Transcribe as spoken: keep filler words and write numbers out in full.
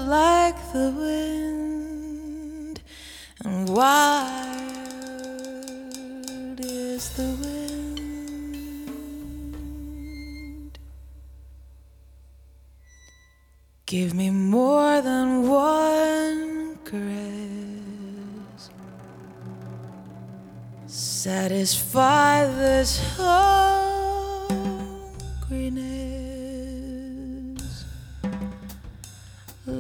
like the wind, and wild is the wind. Give me more than one caress, satisfy this heart.